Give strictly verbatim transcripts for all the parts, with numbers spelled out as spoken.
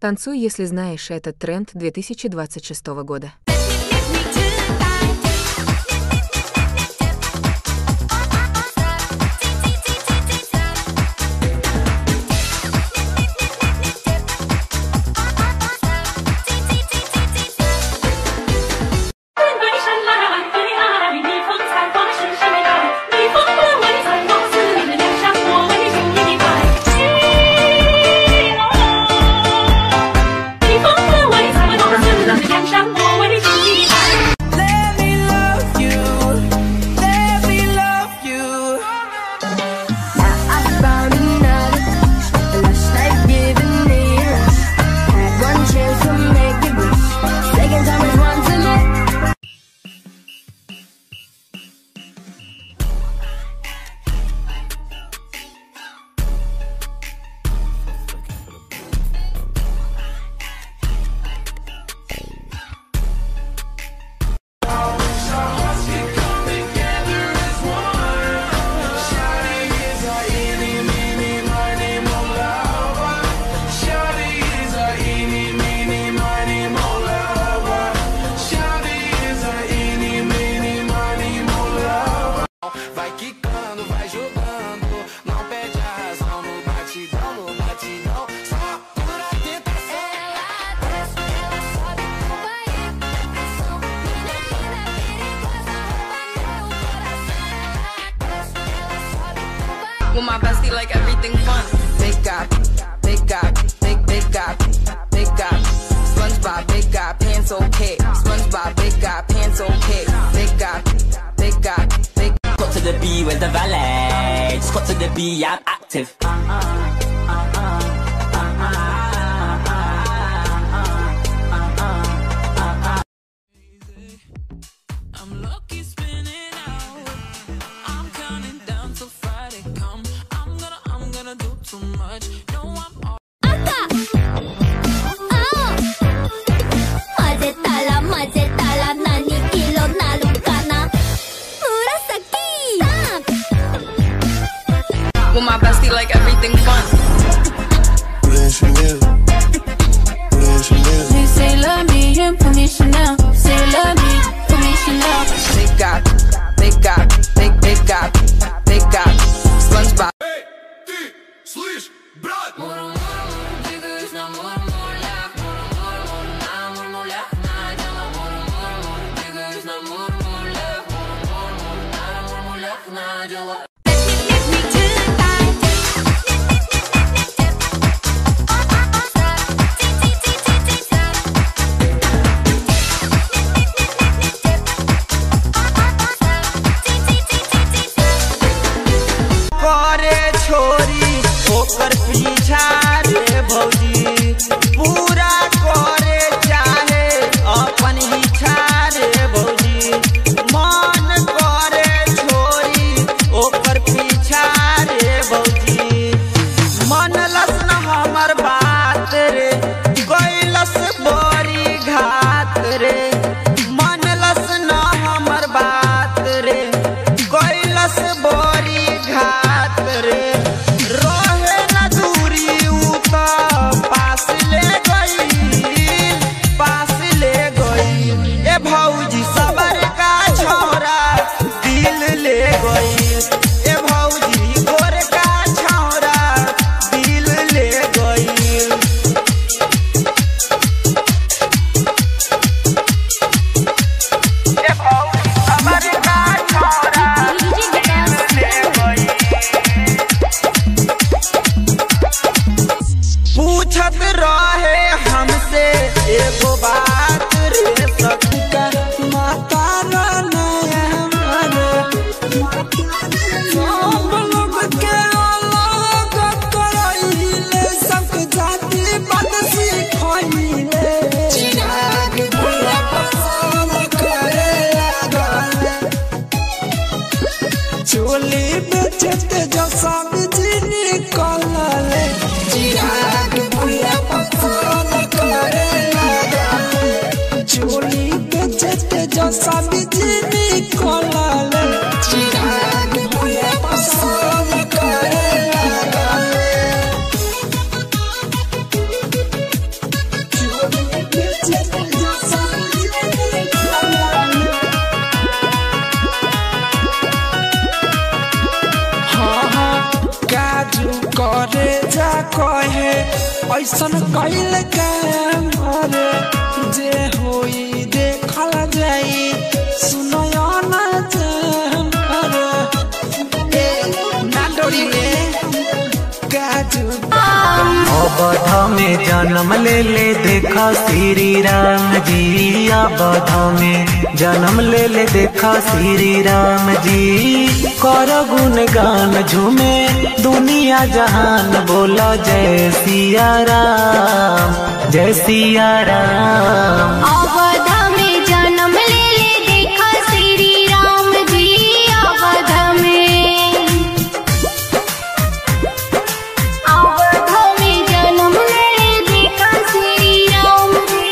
Танцуй, если знаешь этот тренд две тысячи двадцать шестого года. With my bestie, like everything fun. Big guy, big guy, big big guy, big guy. SpongeBob, big guy, pants okay. SpongeBob, big guy, pants okay. Big guy, big guy, big. Got to the B with the valet. Just got to the B, I'm active. I'm lucky spinning out. I'm counting down till Friday come. I'm gonna, I'm gonna do too much. No, I'm all. Maze tala, maze tala, nani kilo nalu kana. Murasaki. With my bestie, like everything fun. They say love me and put me Chanel. Say love me, put me Chanel. Big guy, big guy, big big guy, big guy. SpongeBob. Эй, ты, слышь, брат! Двигаюсь на мур-мур-лях, мур-мур-мур, на мур-мур-лях, на дело мур-мур-мур. Двигаюсь на мур-мур-лях, мур-мур-мур, на мур-мур-лях, на дело. ओकर पीछा रे भौजी पूरा करे चाहे अपन इच्छा रे भौजी मन करे छोरी ओकर पीछा रे भौजी मनलस न हमर बात रे कैलस बड़ी घात रे मनलस न हमर बात रे कैलस बड़ी घात रे भौजी सबर का छोरा दिल ले गई। ए भौजी गोर का छोरा दिल ले गई। ए भौजी सबर का छोरा दिल ले गई। पूछत रहे हमसे एगो बात रे सखी चोली बेचते जो सब्जी निकलले चिराग भुला पसंद करे लगा। चोली बेचते जो सब्जी निकलले चिराग भुला पसंद करे लगा। ऐसन कइल काम रे जे होई देखल जाई सुनया ना जान रे ए ना डोरी रे काजू अवध में जन्म ले ले देखा श्री राम जी अवध में जन्म ले ले देखा श्री राम जी कर गुणगान झूमे दुनिया जहान बोला जय सिया राम जय सिया राम। अवध में जन्म ले ले देखा श्री राम जी अवध में अवध में जन्म ले ले देखा श्री राम जी।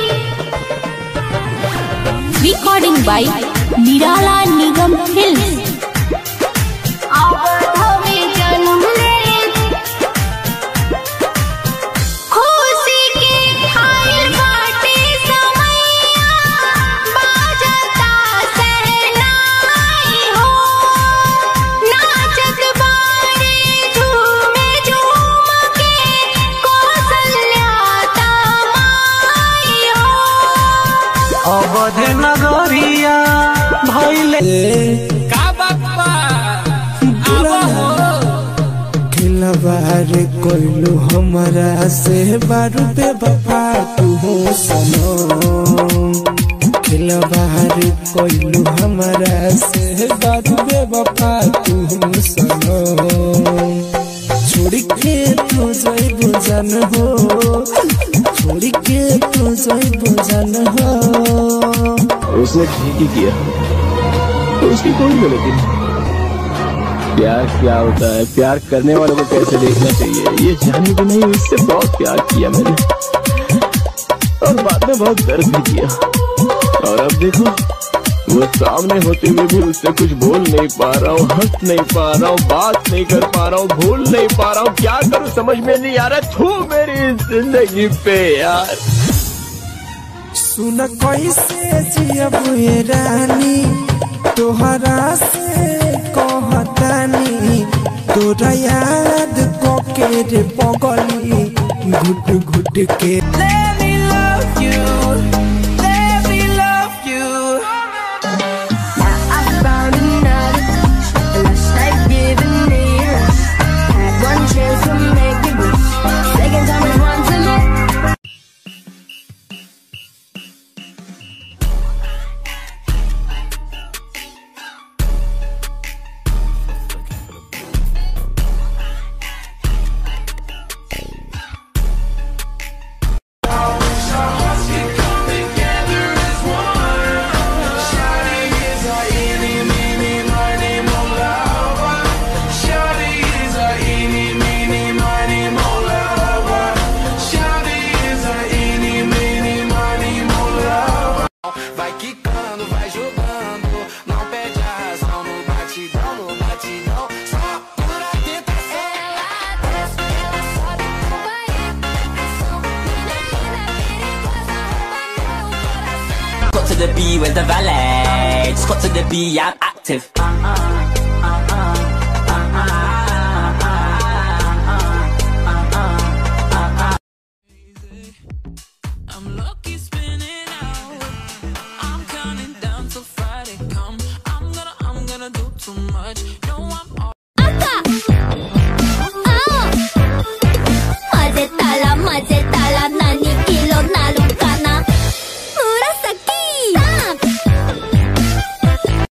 रिकॉर्डिंग बाय निराला निगम फिल्म। अवध में जन्म ले खुशी के आइल बाटे समैया बाजता सहनाई हो नाचत बारे झूमे झूम के कौशल्या तमाई हो। अवध नगरिया भइले का बाबा खिलवाड़ कोइलू हमरा से बारू पे बफा तू हो सनो खिलवाड़ कोइलू हमरा से बारू पे बफा तू हो सनो छोड़ के तू जाई बुझन हो छोड़ के तू जाई बुझन हो। उसने ठीक ही किया तो उसकी कोई गलती नहीं। प्यार क्या होता है प्यार करने वालों को कैसे देखना चाहिए ये जानने को नहीं उससे बहुत प्यार किया मैंने और बाद में बहुत दर्द भी किया और अब देखो वो सामने होते हुए भी उससे कुछ बोल नहीं पा रहा हूँ हंस नहीं पा रहा हूँ बात नहीं कर पा रहा हूँ भूल नहीं पा रहा हूँ क्या करूँ समझ में नहीं आ रहा तू मेरी जिंदगी पे यार। सुन कैसे जियब ये रानी तोहरा से कहतानी तोरा याद कोके रे पगली घुट घुट के Let me love you, let me love you. Now I found another touch, last night giving it. Had one chance to make it wish, second time around to me. Vai quicando, vai jogando, não perde a razão no batidão, no batidão, só pura tentação. Ela desce, ela sobe no banheiro, pressão, mina, mina, perigosa, rouba meu coração. Got to the B with the valet. Just got to the B, I'm active. I'm lucky spinning